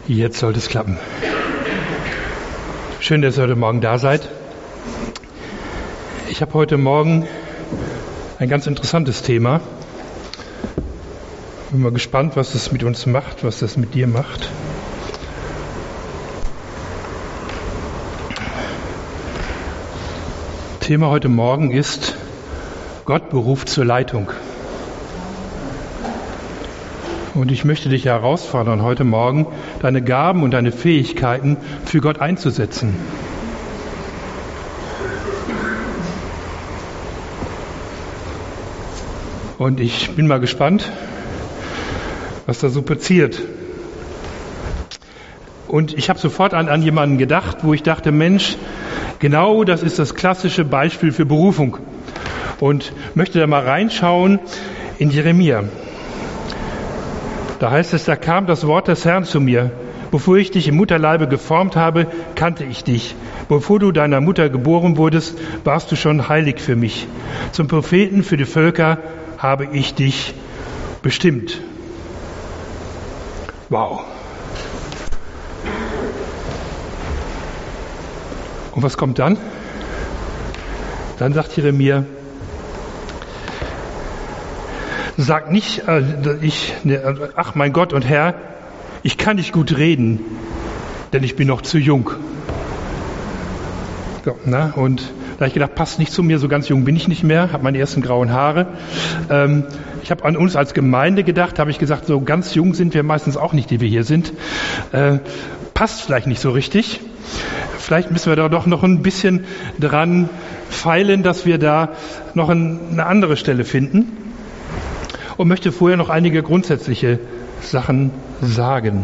Jetzt sollte es klappen. Schön, dass ihr heute Morgen da seid. Ich habe heute Morgen ein ganz interessantes Thema. Bin mal gespannt, was es mit uns macht, was das mit dir macht. Thema heute Morgen ist: Gott beruft zur Leitung. Und ich möchte dich herausfordern, heute Morgen deine Gaben und deine Fähigkeiten für Gott einzusetzen. Und ich bin mal gespannt, was da so passiert. Und ich habe sofort an jemanden gedacht, wo ich dachte, Mensch, genau das ist das klassische Beispiel für Berufung. Und möchte da mal reinschauen in Jeremia. Da heißt es, da kam das Wort des Herrn zu mir. Bevor ich dich im Mutterleibe geformt habe, kannte ich dich. Bevor du deiner Mutter geboren wurdest, warst du schon heilig für mich. Zum Propheten für die Völker habe ich dich bestimmt. Wow. Und was kommt dann? Dann sagt Jeremia, sag nicht, ach mein Gott und Herr, ich kann nicht gut reden, denn ich bin noch zu jung. So, und da habe ich gedacht, passt nicht zu mir, so ganz jung bin ich nicht mehr, habe meine ersten grauen Haare. Ich habe an uns als Gemeinde gedacht, habe ich gesagt, so ganz jung sind wir meistens auch nicht, die wir hier sind. Passt vielleicht nicht so richtig. Vielleicht müssen wir da doch noch ein bisschen dran feilen, dass wir da noch eine andere Stelle finden. Und möchte vorher noch einige grundsätzliche Sachen sagen.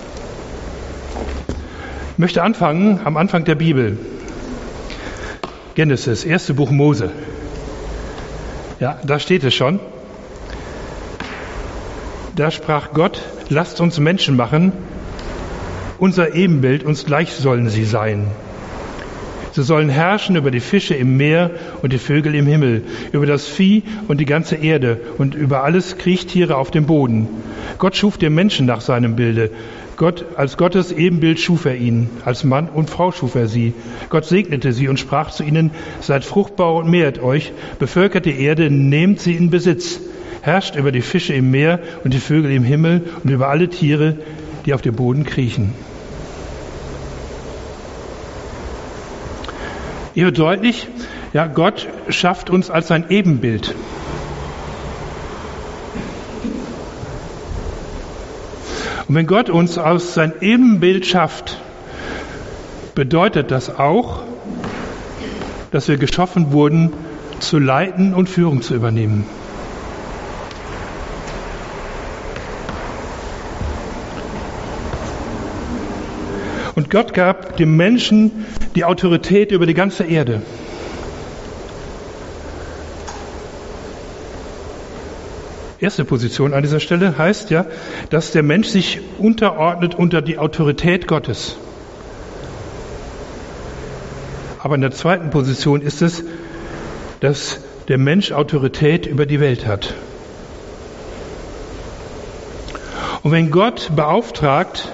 Ich möchte anfangen am Anfang der Bibel. Genesis, 1. Buch Mose. Ja, da steht es schon. Da sprach Gott, lasst uns Menschen machen, unser Ebenbild, uns gleich sollen sie sein. Sie sollen herrschen über die Fische im Meer und die Vögel im Himmel, über das Vieh und die ganze Erde und über alles Kriechtiere auf dem Boden. Gott schuf den Menschen nach seinem Bilde. Gott, als Gottes Ebenbild schuf er ihn, als Mann und Frau schuf er sie. Gott segnete sie und sprach zu ihnen, seid fruchtbar und mehret euch, bevölkert die Erde, nehmt sie in Besitz, herrscht über die Fische im Meer und die Vögel im Himmel und über alle Tiere, die auf dem Boden kriechen. Hier wird deutlich, ja, Gott schafft uns als sein Ebenbild. Und wenn Gott uns aus sein Ebenbild schafft, bedeutet das auch, dass wir geschaffen wurden, zu leiten und Führung zu übernehmen. Und Gott gab dem Menschen die Autorität über die ganze Erde. Erste Position an dieser Stelle heißt ja, dass der Mensch sich unterordnet unter die Autorität Gottes. Aber in der zweiten Position ist es, dass der Mensch Autorität über die Welt hat. Und wenn Gott beauftragt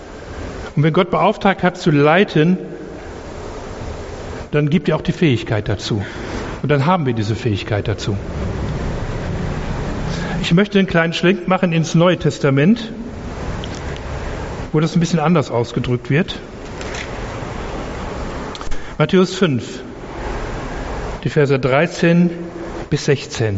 hat zu leiten, dann gibt er auch die Fähigkeit dazu. Und dann haben wir diese Fähigkeit dazu. Ich möchte einen kleinen Schlenk machen ins Neue Testament, wo das ein bisschen anders ausgedrückt wird. Matthäus 5, die Verse 13 bis 16.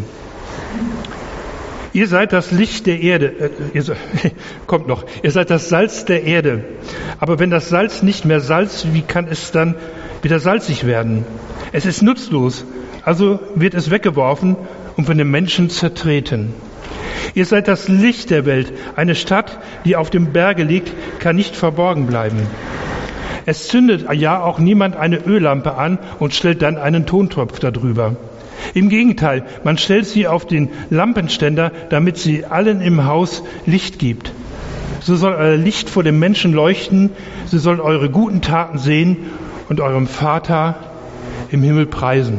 Ihr seid das Licht der Erde, ihr seid das Salz der Erde. Aber wenn das Salz nicht mehr salzt, wie kann es dann wieder salzig werden? Es ist nutzlos, also wird es weggeworfen und von den Menschen zertreten. Ihr seid das Licht der Welt. Eine Stadt, die auf dem Berge liegt, kann nicht verborgen bleiben. Es zündet ja auch niemand eine Öllampe an und stellt dann einen Tontopf darüber. Im Gegenteil, man stellt sie auf den Lampenständer, damit sie allen im Haus Licht gibt. So soll euer Licht vor den Menschen leuchten, sie sollen eure guten Taten sehen und eurem Vater im Himmel preisen.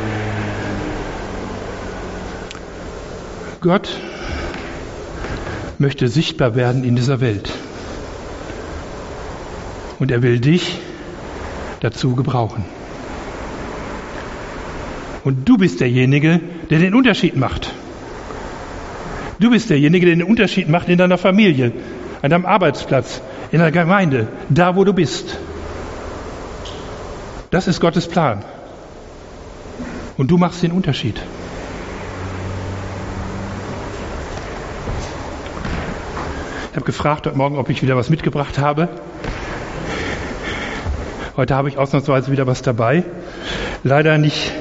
Gott möchte sichtbar werden in dieser Welt. Und er will dich dazu gebrauchen. Und du bist derjenige, der den Unterschied macht. Du bist derjenige, der den Unterschied macht in deiner Familie, an deinem Arbeitsplatz, in der Gemeinde, da wo du bist. Das ist Gottes Plan. Und du machst den Unterschied. Ich habe gefragt heute Morgen, ob ich wieder was mitgebracht habe. Heute habe ich ausnahmsweise wieder was dabei. Leider nicht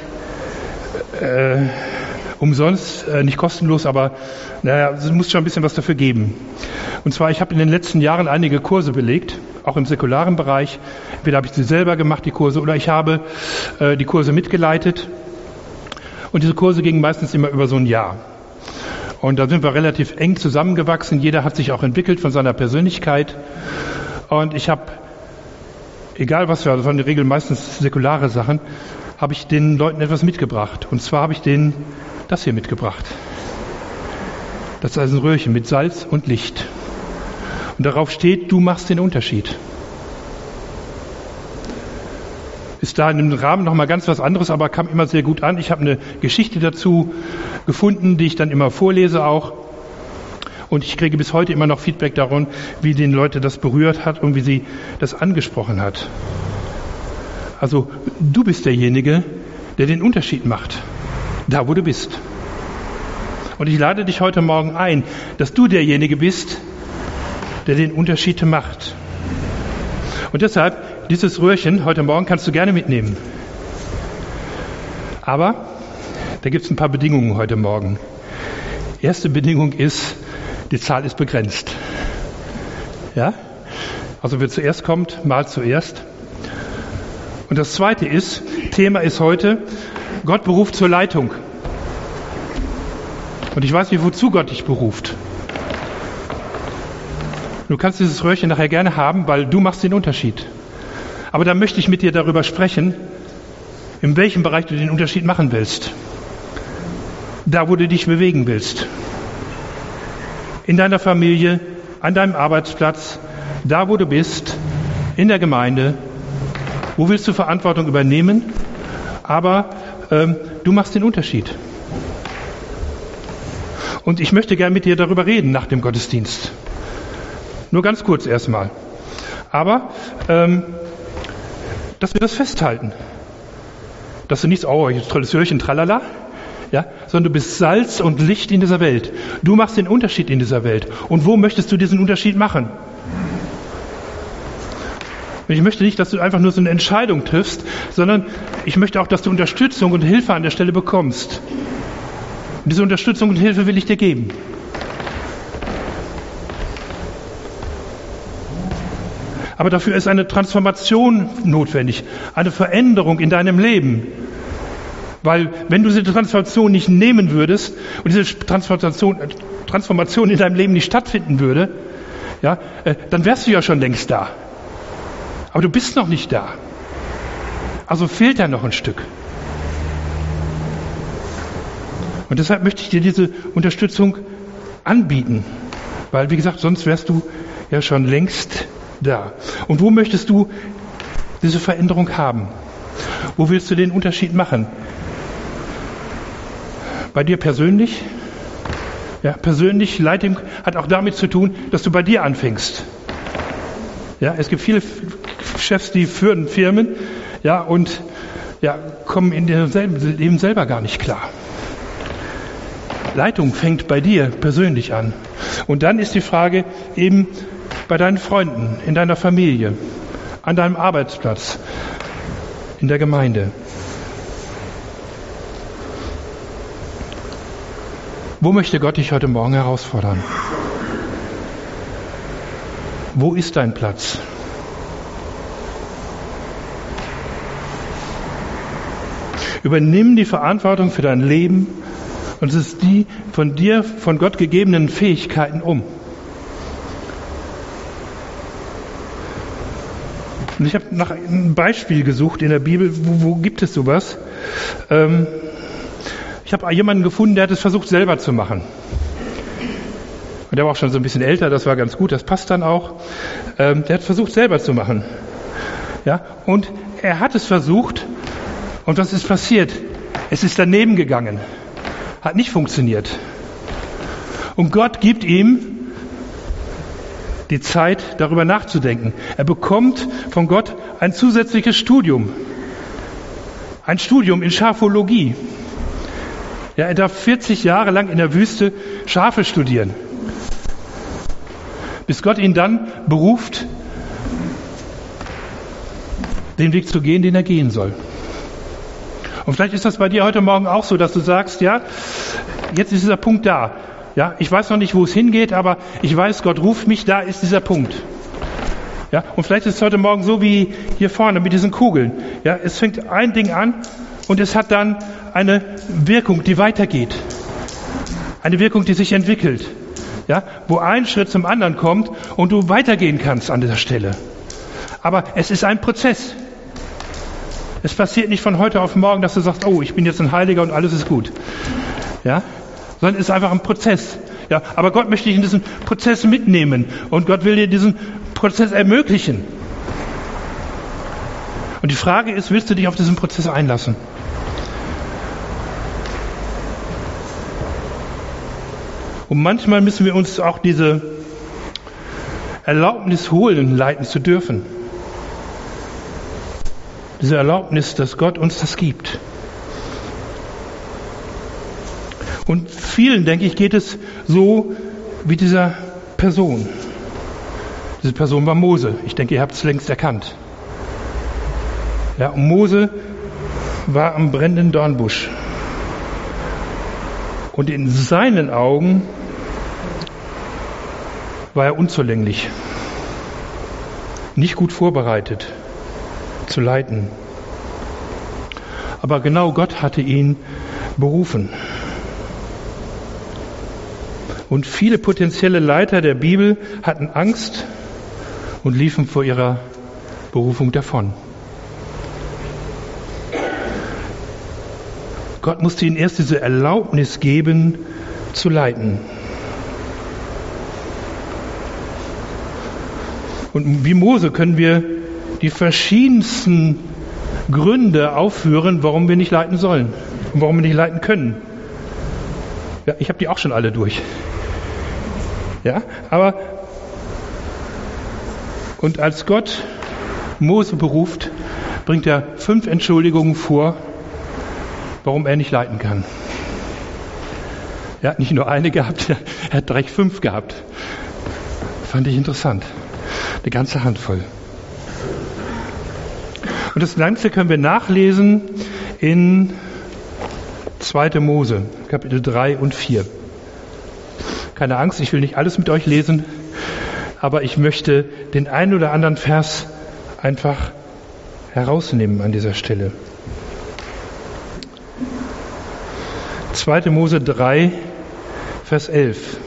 umsonst, nicht kostenlos, aber es muss schon ein bisschen was dafür geben. Und zwar, ich habe in den letzten Jahren einige Kurse belegt, auch im säkularen Bereich. Entweder habe ich sie selber gemacht, die Kurse, oder ich habe die Kurse mitgeleitet. Und diese Kurse gingen meistens immer über so ein Jahr. Und da sind wir relativ eng zusammengewachsen. Jeder hat sich auch entwickelt von seiner Persönlichkeit. Und ich habe, egal was wir, das waren in der Regel meistens säkulare Sachen, habe ich den Leuten etwas mitgebracht. Und zwar habe ich denen das hier mitgebracht. Das ist also ein Röhrchen mit Salz und Licht. Und darauf steht, du machst den Unterschied. Ist da in dem Rahmen nochmal ganz was anderes, aber kam immer sehr gut an. Ich habe eine Geschichte dazu gefunden, die ich dann immer vorlese auch. Und ich kriege bis heute immer noch Feedback darum, wie den Leute das berührt hat und wie sie das angesprochen hat. Also du bist derjenige, der den Unterschied macht, da wo du bist. Und ich lade dich heute Morgen ein, dass du derjenige bist, der den Unterschied macht. Und deshalb, dieses Röhrchen heute Morgen kannst du gerne mitnehmen. Aber da gibt es ein paar Bedingungen heute Morgen. Erste Bedingung ist, die Zahl ist begrenzt. Ja? Also wer zuerst kommt, malt zuerst. Und das zweite ist, Thema ist heute, Gott beruft zur Leitung. Und ich weiß nicht, wozu Gott dich beruft. Du kannst dieses Röhrchen nachher gerne haben, weil du machst den Unterschied. Aber da möchte ich mit dir darüber sprechen, in welchem Bereich du den Unterschied machen willst. Da, wo du dich bewegen willst. In deiner Familie, an deinem Arbeitsplatz, da, wo du bist, in der Gemeinde. Wo willst du Verantwortung übernehmen? Aber du machst den Unterschied. Und ich möchte gerne mit dir darüber reden nach dem Gottesdienst. Nur ganz kurz erstmal. Aber, dass wir das festhalten. Dass du nicht, oh, jetzt tolles Hörchen, tralala, ja, sondern du bist Salz und Licht in dieser Welt. Du machst den Unterschied in dieser Welt. Und wo möchtest du diesen Unterschied machen? Und ich möchte nicht, dass du einfach nur so eine Entscheidung triffst, sondern ich möchte auch, dass du Unterstützung und Hilfe an der Stelle bekommst. Und diese Unterstützung und Hilfe will ich dir geben. Aber dafür ist eine Transformation notwendig, eine Veränderung in deinem Leben. Weil wenn du diese Transformation nicht nehmen würdest und diese Transformation in deinem Leben nicht stattfinden würde, ja, dann wärst du ja schon längst da. Aber du bist noch nicht da. Also fehlt da noch ein Stück. Und deshalb möchte ich dir diese Unterstützung anbieten. Weil, wie gesagt, sonst wärst du ja schon längst da. Und wo möchtest du diese Veränderung haben? Wo willst du den Unterschied machen? Bei dir persönlich? Ja, persönlich, Leitung hat auch damit zu tun, dass du bei dir anfängst. Ja, es gibt viele Chefs, die führen Firmen, ja, und ja, kommen in ihrem Leben selber gar nicht klar. Leitung fängt bei dir persönlich an. Und dann ist die Frage eben bei deinen Freunden, in deiner Familie, an deinem Arbeitsplatz, in der Gemeinde. Wo möchte Gott dich heute Morgen herausfordern? Wo ist dein Platz? Übernimm die Verantwortung für dein Leben und setz die von dir, von Gott gegebenen Fähigkeiten um. Und ich habe nach einem Beispiel gesucht in der Bibel, wo gibt es sowas? Ich habe jemanden gefunden, der hat es versucht selber zu machen. Und der war auch schon so ein bisschen älter, das war ganz gut, das passt dann auch. Der hat versucht, selber zu machen. Ja, und er hat es versucht, und was ist passiert? Es ist daneben gegangen. Hat nicht funktioniert. Und Gott gibt ihm die Zeit, darüber nachzudenken. Er bekommt von Gott ein zusätzliches Studium. Ein Studium in Schafologie. Ja, er darf 40 Jahre lang in der Wüste Schafe studieren. Bis Gott ihn dann beruft, den Weg zu gehen, den er gehen soll. Und vielleicht ist das bei dir heute Morgen auch so, dass du sagst, ja, jetzt ist dieser Punkt da. Ja, ich weiß noch nicht, wo es hingeht, aber ich weiß, Gott ruft mich, da ist dieser Punkt. Ja, und vielleicht ist es heute Morgen so wie hier vorne mit diesen Kugeln. Ja, es fängt ein Ding an und es hat dann eine Wirkung, die weitergeht. Eine Wirkung, die sich entwickelt. Ja, wo ein Schritt zum anderen kommt und du weitergehen kannst an dieser Stelle. Aber es ist ein Prozess. Es passiert nicht von heute auf morgen, dass du sagst, oh, ich bin jetzt ein Heiliger und alles ist gut. Ja, sondern es ist einfach ein Prozess. Ja, aber Gott möchte dich in diesen Prozess mitnehmen und Gott will dir diesen Prozess ermöglichen. Und die Frage ist, willst du dich auf diesen Prozess einlassen? Und manchmal müssen wir uns auch diese Erlaubnis holen, leiten zu dürfen. Diese Erlaubnis, dass Gott uns das gibt. Und vielen, denke ich, geht es so wie dieser Person. Diese Person war Mose. Ich denke, ihr habt es längst erkannt. Ja, und Mose war am brennenden Dornbusch. Und in seinen Augen war er unzulänglich, nicht gut vorbereitet zu leiten. Aber genau Gott hatte ihn berufen. Und viele potenzielle Leiter der Bibel hatten Angst und liefen vor ihrer Berufung davon. Gott musste ihnen erst diese Erlaubnis geben, zu leiten. Und wie Mose können wir die verschiedensten Gründe aufführen, warum wir nicht leiten sollen und warum wir nicht leiten können. Ja, ich habe die auch schon alle durch. Ja, aber und als Gott Mose beruft, bringt er 5 Entschuldigungen vor, warum er nicht leiten kann. Er hat nicht nur eine gehabt, er hat direkt 5 gehabt. Fand ich interessant. Eine ganze Handvoll. Und das Ganze können wir nachlesen in 2. Mose, Kapitel 3 und 4. Keine Angst, ich will nicht alles mit euch lesen, aber ich möchte den einen oder anderen Vers einfach herausnehmen an dieser Stelle. 2. Mose 3, Vers 11.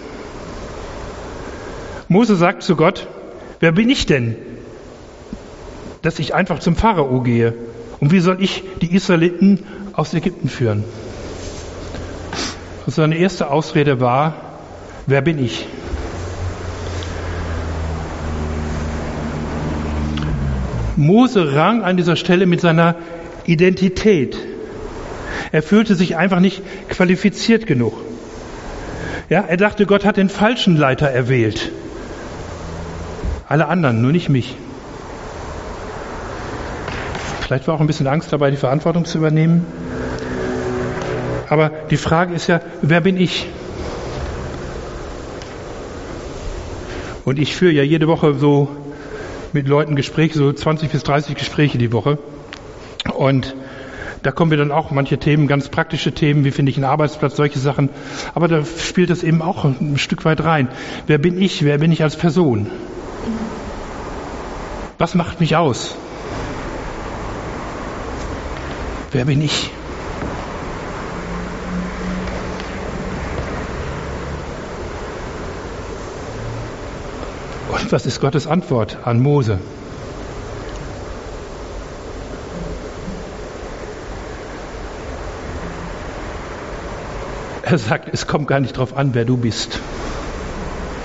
Mose sagt zu Gott, wer bin ich denn, dass ich einfach zum Pharao gehe? Und wie soll ich die Israeliten aus Ägypten führen? Und seine erste Ausrede war, wer bin ich? Mose rang an dieser Stelle mit seiner Identität. Er fühlte sich einfach nicht qualifiziert genug. Ja, er dachte, Gott hat den falschen Leiter erwählt. Alle anderen, nur nicht mich. Vielleicht war auch ein bisschen Angst dabei, die Verantwortung zu übernehmen. Aber die Frage ist ja, wer bin ich? Und ich führe ja jede Woche so mit Leuten Gespräche, so 20 bis 30 Gespräche die Woche. Und da kommen wir dann auch manche Themen, ganz praktische Themen, wie finde ich einen Arbeitsplatz, solche Sachen. Aber da spielt das eben auch ein Stück weit rein. Wer bin ich? Wer bin ich als Person? Was macht mich aus? Wer bin ich? Und was ist Gottes Antwort an Mose? Er sagt, es kommt gar nicht darauf an, wer du bist.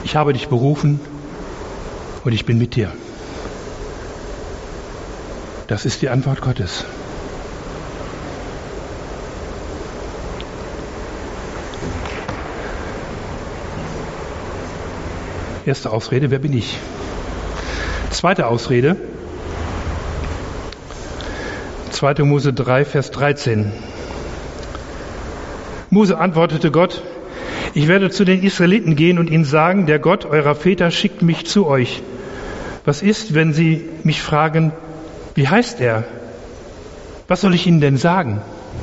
ich habe dich berufen und ich bin mit dir. Das ist die Antwort Gottes. Erste Ausrede, wer bin ich? Zweite Ausrede, 2. Mose 3, Vers 13. Mose antwortete Gott, ich werde zu den Israeliten gehen und ihnen sagen, der Gott eurer Väter schickt mich zu euch. Was ist, wenn sie mich fragen, wie heißt er? Was soll ich ihnen denn sagen?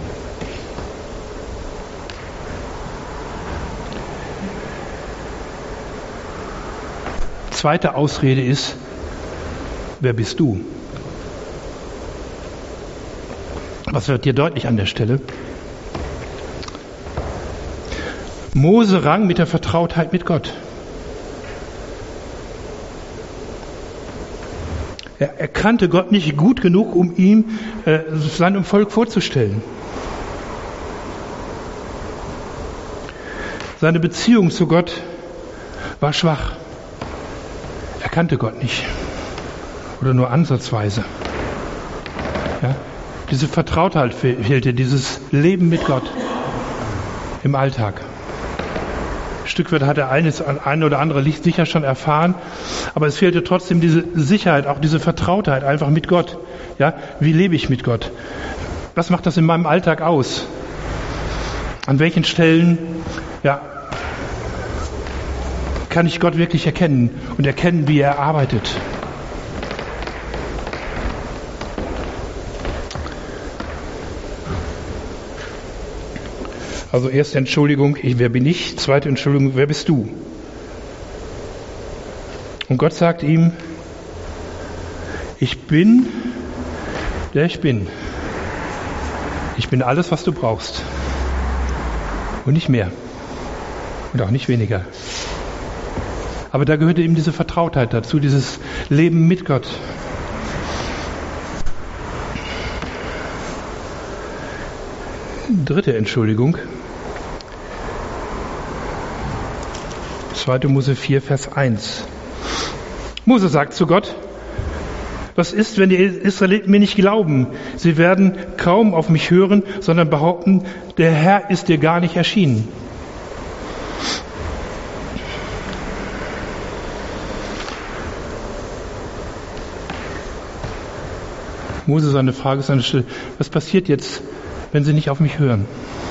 Zweite Ausrede ist, wer bist du? Was wird dir deutlich an der Stelle? Mose rang mit der Vertrautheit mit Gott. Er kannte Gott nicht gut genug, um ihm seinem Volk vorzustellen. Seine Beziehung zu Gott war schwach. Er kannte Gott nicht. Oder nur ansatzweise. Ja? Diese Vertrautheit fehlte, dieses Leben mit Gott im Alltag. Ein Stück weit hat er ein oder andere Licht sicher schon erfahren, aber es fehlte trotzdem diese Sicherheit, auch diese Vertrautheit einfach mit Gott. Ja? Wie lebe ich mit Gott? Was macht das in meinem Alltag aus? An welchen Stellen kann ich Gott wirklich erkennen und erkennen, wie er arbeitet? Also erste Entschuldigung, wer bin ich? Zweite Entschuldigung, wer bist du? Und Gott sagt ihm, ich bin, der ich bin. Ich bin alles, was du brauchst. Und nicht mehr. Und auch nicht weniger. Aber da gehörte eben diese Vertrautheit dazu, dieses Leben mit Gott. Dritte Entschuldigung. 2. Mose 4, Vers 1. Mose sagt zu Gott, was ist, wenn die Israeliten mir nicht glauben? Sie werden kaum auf mich hören, sondern behaupten, der Herr ist dir gar nicht erschienen. Mose, seine Frage ist an der Stelle, was passiert jetzt, wenn sie nicht auf mich hören?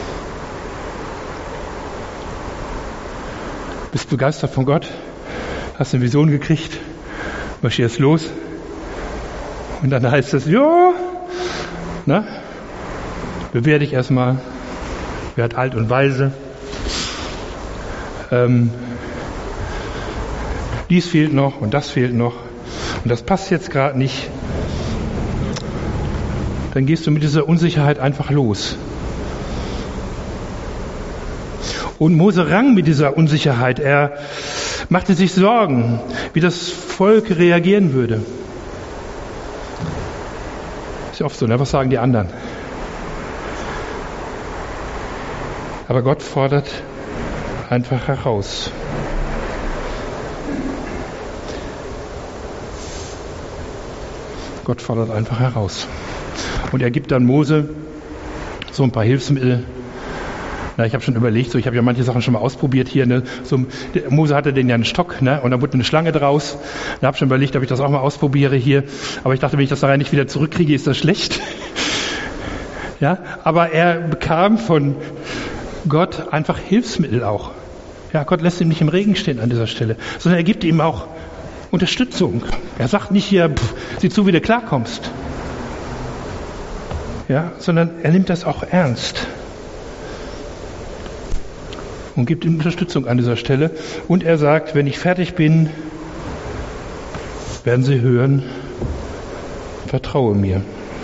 Bist begeistert von Gott? Hast eine Vision gekriegt? Marschierst los? Und dann heißt es, bewähr dich erstmal, werd alt und weise. Dies fehlt noch und das fehlt noch und das passt jetzt gerade nicht. Dann gehst du mit dieser Unsicherheit einfach los. Und Mose rang mit dieser Unsicherheit. Er machte sich Sorgen, wie das Volk reagieren würde. Ist ja oft so, ne? Was sagen die anderen? Aber Gott fordert einfach heraus. Gott fordert einfach heraus. Und er gibt dann Mose so ein paar Hilfsmittel. Ich habe schon überlegt, ich habe ja manche Sachen schon mal ausprobiert hier. Ne? Mose hatte den ja einen Stock, ne? Und da wurde eine Schlange draus. Ich habe schon überlegt, ob ich das auch mal ausprobiere hier. Aber ich dachte, wenn ich das nachher nicht wieder zurückkriege, ist das schlecht. Ja? Aber er bekam von Gott einfach Hilfsmittel auch. Ja, Gott lässt ihn nicht im Regen stehen an dieser Stelle, sondern er gibt ihm auch Unterstützung. Er sagt nicht hier, sieh zu, wie du klarkommst. Ja, sondern er nimmt das auch ernst und gibt ihm Unterstützung an dieser Stelle. Und er sagt, wenn ich fertig bin, werden sie hören, vertraue mir.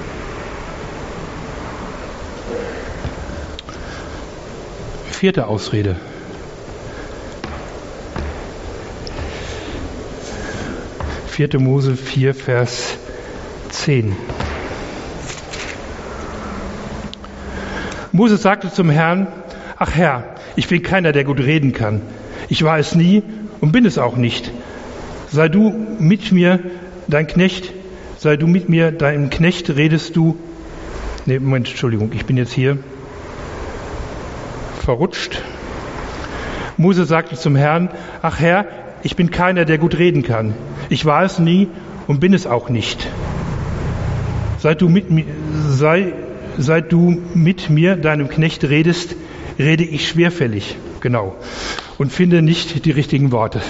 Vierte Ausrede. Vierte Mose 4, Vers 10. Mose sagte zum Herrn, ach Herr, ich bin keiner, der gut reden kann. Ich war es nie und bin es auch nicht. Sei du mit mir, dein Knecht, sei du mit mir, deinem Knecht redest du. Nee, Moment, Entschuldigung, ich bin jetzt hier verrutscht. Mose sagte zum Herrn, ach Herr, ich bin keiner, der gut reden kann. Ich war es nie und bin es auch nicht. Seit du mit mir, deinem Knecht, redest, rede ich schwerfällig, genau, und finde nicht die richtigen Worte.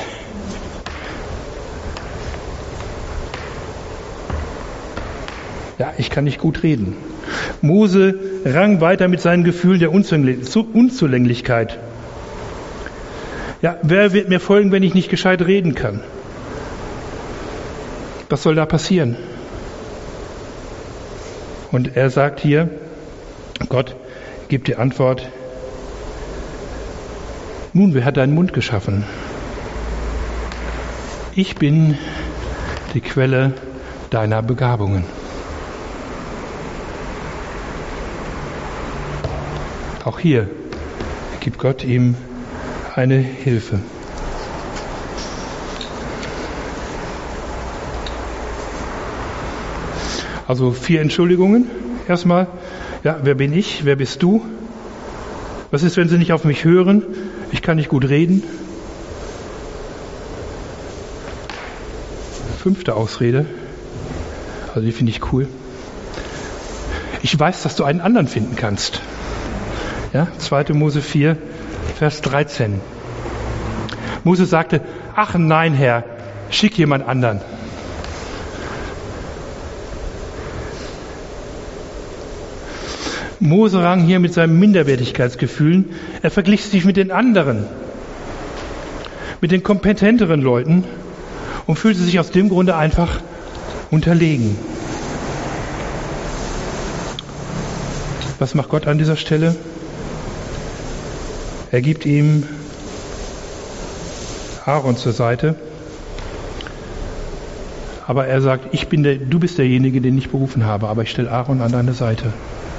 Ja, ich kann nicht gut reden. Mose rang weiter mit seinen Gefühlen der Unzulänglichkeit. Ja, wer wird mir folgen, wenn ich nicht gescheit reden kann? Was soll da passieren? Und er sagt hier, Gott gibt die Antwort, nun, wer hat deinen Mund geschaffen? Ich bin die Quelle deiner Begabungen. Auch hier gibt Gott ihm eine Hilfe. Also 4 Entschuldigungen erstmal. Ja, wer bin ich? Wer bist du? Was ist, wenn sie nicht auf mich hören? Ich kann nicht gut reden. 5. Ausrede. Also die finde ich cool. Ich weiß, dass du einen anderen finden kannst. Ja, 2. Mose 4, Vers 13. Mose sagte, ach nein, Herr, schick jemand anderen. Mose rang hier mit seinen Minderwertigkeitsgefühlen. Er verglich sich mit den anderen, mit den kompetenteren Leuten und fühlte sich aus dem Grunde einfach unterlegen. Was macht Gott an dieser Stelle? Er gibt ihm Aaron zur Seite, aber er sagt, du bist derjenige, den ich berufen habe, aber ich stelle Aaron an deine Seite.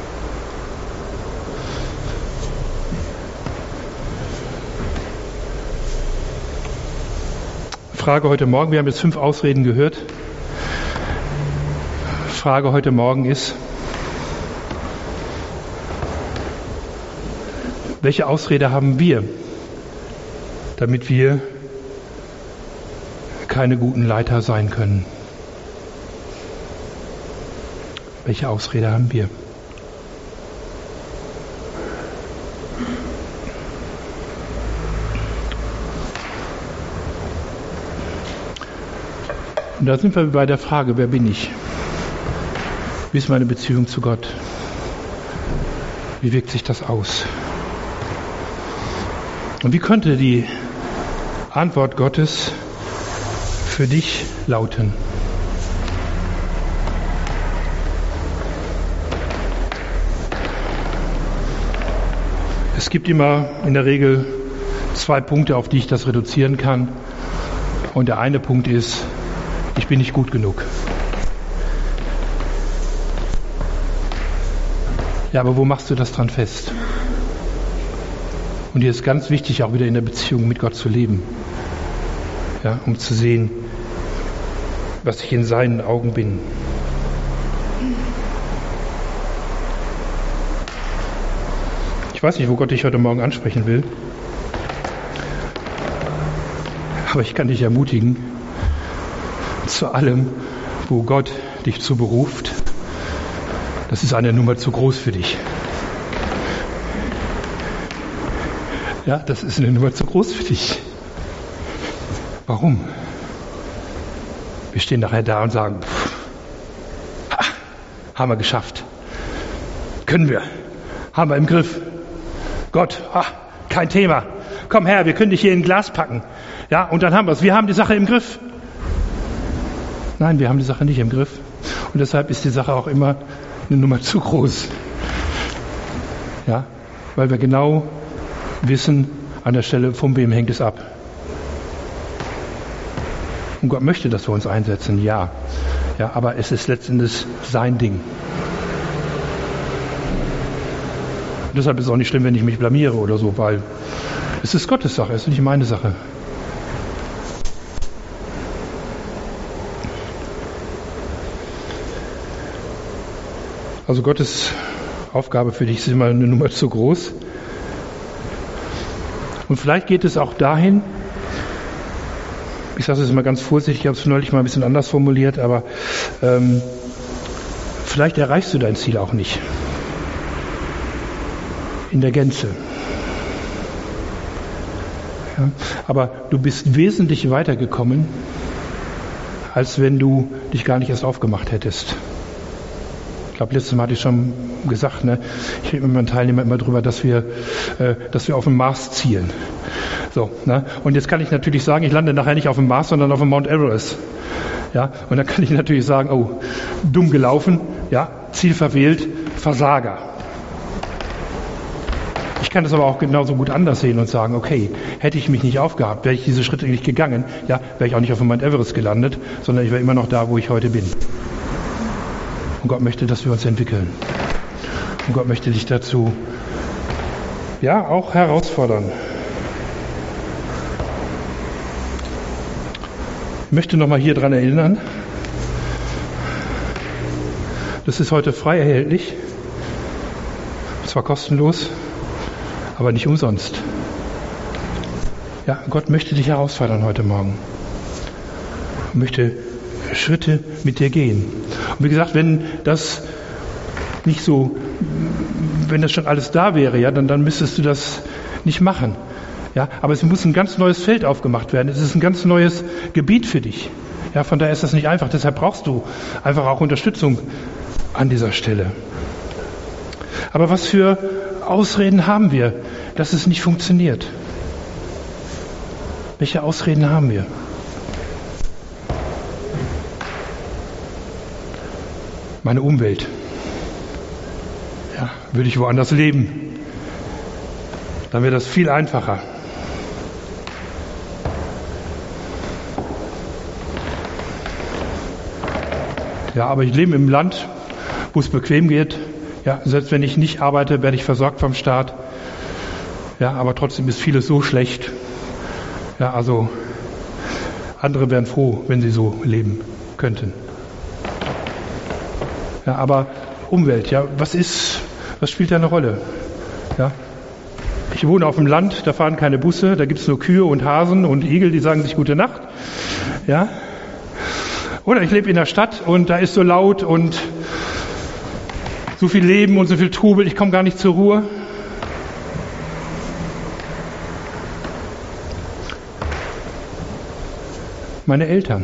Frage heute Morgen, wir haben jetzt 5 Ausreden gehört. Frage heute Morgen ist, welche Ausrede haben wir, damit wir keine guten Leiter sein können? Welche Ausrede haben wir? Und da sind wir bei der Frage, wer bin ich? Wie ist meine Beziehung zu Gott? Wie wirkt sich das aus? Und wie könnte die Antwort Gottes für dich lauten? Es gibt immer in der Regel 2 Punkte, auf die ich das reduzieren kann. Und der eine Punkt ist, ich bin nicht gut genug. Ja, aber wo machst du das dran fest? Und hier ist ganz wichtig, auch wieder in der Beziehung mit Gott zu leben. Ja, um zu sehen, was ich in seinen Augen bin. Ich weiß nicht, wo Gott dich heute Morgen ansprechen will. Aber ich kann dich ermutigen, zu allem, wo Gott dich zu beruft, das ist eine Nummer zu groß für dich. Ja, das ist eine Nummer zu groß für dich. Warum? Wir stehen nachher da und sagen, haben wir geschafft. Können wir. Haben wir im Griff. Gott, kein Thema. Komm her, wir können dich hier in ein Glas packen. Ja, und dann haben wir es. Wir haben die Sache im Griff. Nein, wir haben die Sache nicht im Griff. Und deshalb ist die Sache auch immer eine Nummer zu groß. Ja, weil wir genau wissen an der Stelle, von wem hängt es ab. Und Gott möchte, dass wir uns einsetzen, ja. Ja, aber es ist letztendlich sein Ding. Und deshalb ist es auch nicht schlimm, wenn ich mich blamiere oder so, weil es ist Gottes Sache, es ist nicht meine Sache. Also Gottes Aufgabe für dich ist immer eine Nummer zu groß. Und vielleicht geht es auch dahin, ich sage es immer ganz vorsichtig, ich habe es neulich mal ein bisschen anders formuliert, aber vielleicht erreichst du dein Ziel auch nicht. In der Gänze. Ja, aber du bist wesentlich weitergekommen, als wenn du dich gar nicht erst aufgemacht hättest. Ich glaube, letztes Mal hatte ich schon gesagt, ne? Ich rede mit meinen Teilnehmern immer drüber, dass wir auf den Mars zielen. So, ne? Und jetzt kann ich natürlich sagen, ich lande nachher nicht auf dem Mars, sondern auf dem Mount Everest. Ja, und dann kann ich natürlich sagen, oh, dumm gelaufen, ja, Ziel verfehlt, Versager. Ich kann das aber auch genauso gut anders sehen und sagen, okay, hätte ich mich nicht aufgehabt, wäre ich diese Schritte nicht gegangen, ja, wäre ich auch nicht auf dem Mount Everest gelandet, sondern ich wäre immer noch da, wo ich heute bin. Und Gott möchte, dass wir uns entwickeln. Und Gott möchte dich dazu, ja, auch herausfordern. Ich möchte nochmal hier dran erinnern, das ist heute frei erhältlich, zwar kostenlos, aber nicht umsonst. Ja, Gott möchte dich herausfordern heute Morgen. Er möchte Schritte mit dir gehen. Und wie gesagt, wenn das nicht so, wenn das schon alles da wäre, ja, dann müsstest du das nicht machen. Ja, aber es muss ein ganz neues Feld aufgemacht werden. Es ist ein ganz neues Gebiet für dich. Ja, von daher ist das nicht einfach. Deshalb brauchst du einfach auch Unterstützung an dieser Stelle. Aber was für Ausreden haben wir, dass es nicht funktioniert? Welche Ausreden haben wir? Meine Umwelt. Ja, würde ich woanders leben, dann wäre das viel einfacher. Ja, aber ich lebe im Land, wo es bequem geht. Ja, selbst wenn ich nicht arbeite, werde ich versorgt vom Staat. Ja, aber trotzdem ist vieles so schlecht. Ja, also andere wären froh, wenn sie so leben könnten. Ja, aber Umwelt, ja, was spielt da eine Rolle? Ja, ich wohne auf dem Land, da fahren keine Busse, da gibt es nur Kühe und Hasen und Igel, die sagen sich gute Nacht. Ja, oder ich lebe in der Stadt und da ist so laut und so viel Leben und so viel Trubel, ich komme gar nicht zur Ruhe. Meine Eltern.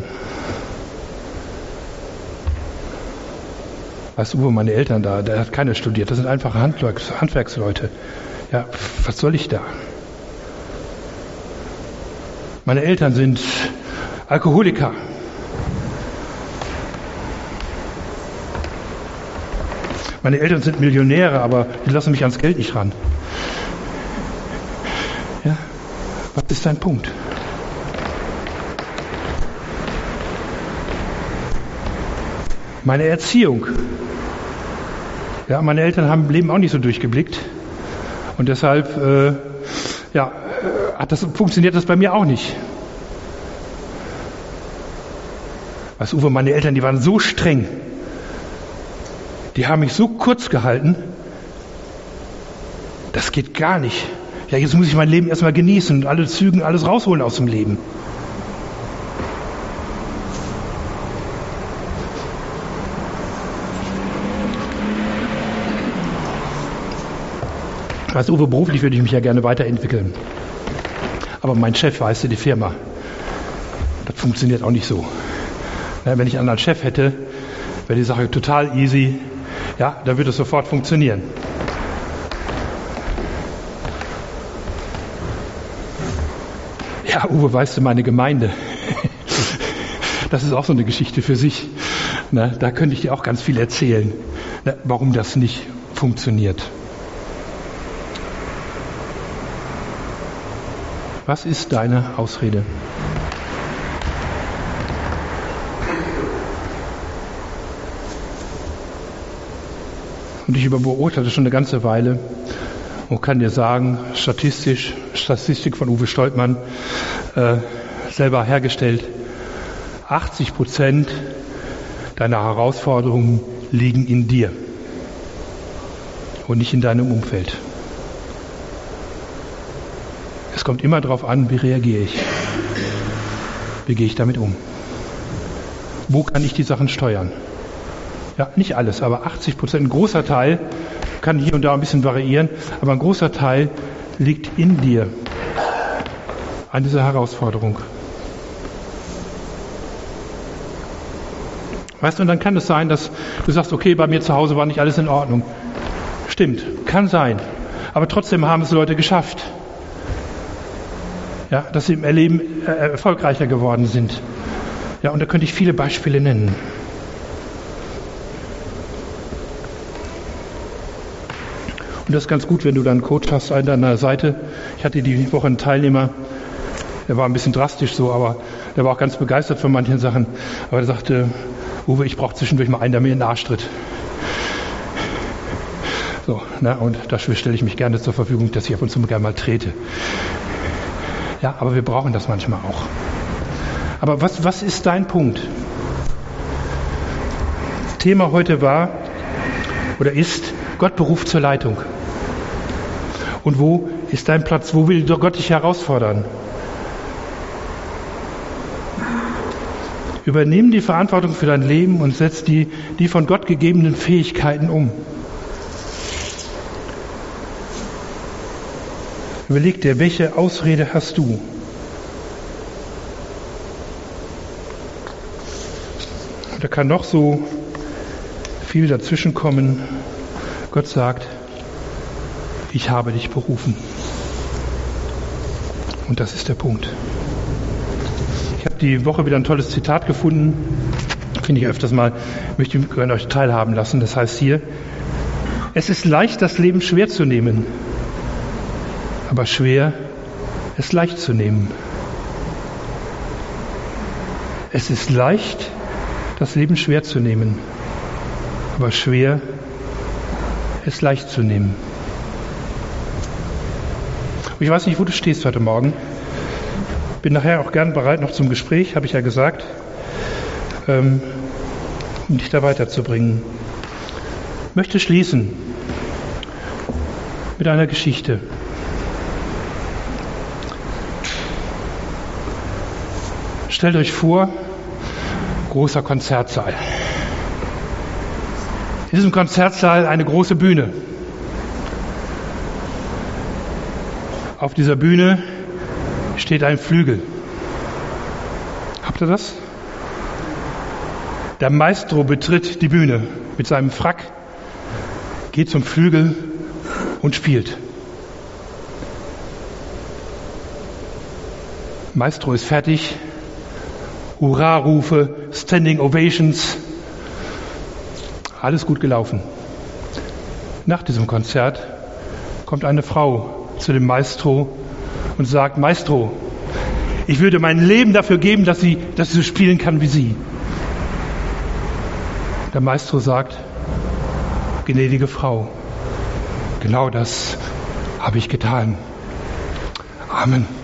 Weißt du, wo meine Eltern da? Der hat keiner studiert. Das sind einfache Handwerksleute. Ja, was soll ich da? Meine Eltern sind Alkoholiker. Meine Eltern sind Millionäre, aber die lassen mich ans Geld nicht ran. Ja, was ist dein Punkt? Meine Erziehung. Ja, meine Eltern haben Leben auch nicht so durchgeblickt. Und deshalb funktioniert das bei mir auch nicht. Weißt du, Uwe, meine Eltern, die waren so streng. Die haben mich so kurz gehalten. Das geht gar nicht. Ja, jetzt muss ich mein Leben erstmal genießen und alle Zügen, alles rausholen aus dem Leben. Weißt du, Uwe, beruflich würde ich mich ja gerne weiterentwickeln. Aber mein Chef, weißt du, die Firma, das funktioniert auch nicht so. Ja, wenn ich einen anderen Chef hätte, wäre die Sache total easy. Ja, dann würde es sofort funktionieren. Ja, Uwe, weißt du, meine Gemeinde, das ist auch so eine Geschichte für sich. Na, da könnte ich dir auch ganz viel erzählen, warum das nicht funktioniert. Was ist deine Ausrede? Und ich beobachte das schon eine ganze Weile und kann dir sagen, Statistik von Uwe Stoltmann, selber hergestellt, 80% deiner Herausforderungen liegen in dir. und nicht in deinem Umfeld. Es kommt immer darauf an, wie reagiere ich. Wie gehe ich damit um? Wo kann ich die Sachen steuern? Ja, nicht alles, aber 80%, ein großer Teil, kann hier und da ein bisschen variieren, aber ein großer Teil liegt in dir an dieser Herausforderung. Weißt du, und dann kann es sein, dass du sagst, okay, bei mir zu Hause war nicht alles in Ordnung. Stimmt, kann sein. Aber trotzdem haben es Leute geschafft. Ja, dass sie im Erleben erfolgreicher geworden sind. Ja, und da könnte ich viele Beispiele nennen. Und das ist ganz gut, wenn du dann einen Coach hast an deiner Seite. Ich hatte die Woche einen Teilnehmer, der war ein bisschen drastisch so, aber der war auch ganz begeistert von manchen Sachen. Aber der sagte, Uwe, ich brauche zwischendurch mal einen, der mir in den Arsch tritt. So, und dafür stelle ich mich gerne zur Verfügung, dass ich ab und zu gerne mal trete. Ja, aber wir brauchen das manchmal auch. Aber was ist dein Punkt? Thema heute war oder ist, Gott beruft zur Leitung. Und wo ist dein Platz? Wo will Gott dich herausfordern? Übernimm die Verantwortung für dein Leben und setz die von Gott gegebenen Fähigkeiten um. Überleg dir, welche Ausrede hast du? Da kann noch so viel dazwischen kommen. Gott sagt, ich habe dich berufen. Und das ist der Punkt. Ich habe die Woche wieder ein tolles Zitat gefunden. Finde ich öfters mal, möchte ich an euch teilhaben lassen. Das heißt hier, es ist leicht, das Leben schwer zu nehmen, aber schwer, es leicht zu nehmen. Es ist leicht, das Leben schwer zu nehmen, aber schwer, es leicht zu nehmen. Und ich weiß nicht, wo du stehst heute Morgen. Bin nachher auch gern bereit noch zum Gespräch, habe ich ja gesagt, um dich da weiterzubringen. Ich möchte schließen mit einer Geschichte. Stellt euch vor, großer Konzertsaal. In diesem Konzertsaal eine große Bühne. Auf dieser Bühne steht ein Flügel. Habt ihr das? Der Maestro betritt die Bühne mit seinem Frack, geht zum Flügel und spielt. Maestro ist fertig. Hurra-Rufe, Standing Ovations. Alles gut gelaufen. Nach diesem Konzert kommt eine Frau zu dem Maestro und sagt, Maestro, ich würde mein Leben dafür geben, dass sie so spielen kann wie Sie. Der Maestro sagt, gnädige Frau, genau das habe ich getan. Amen.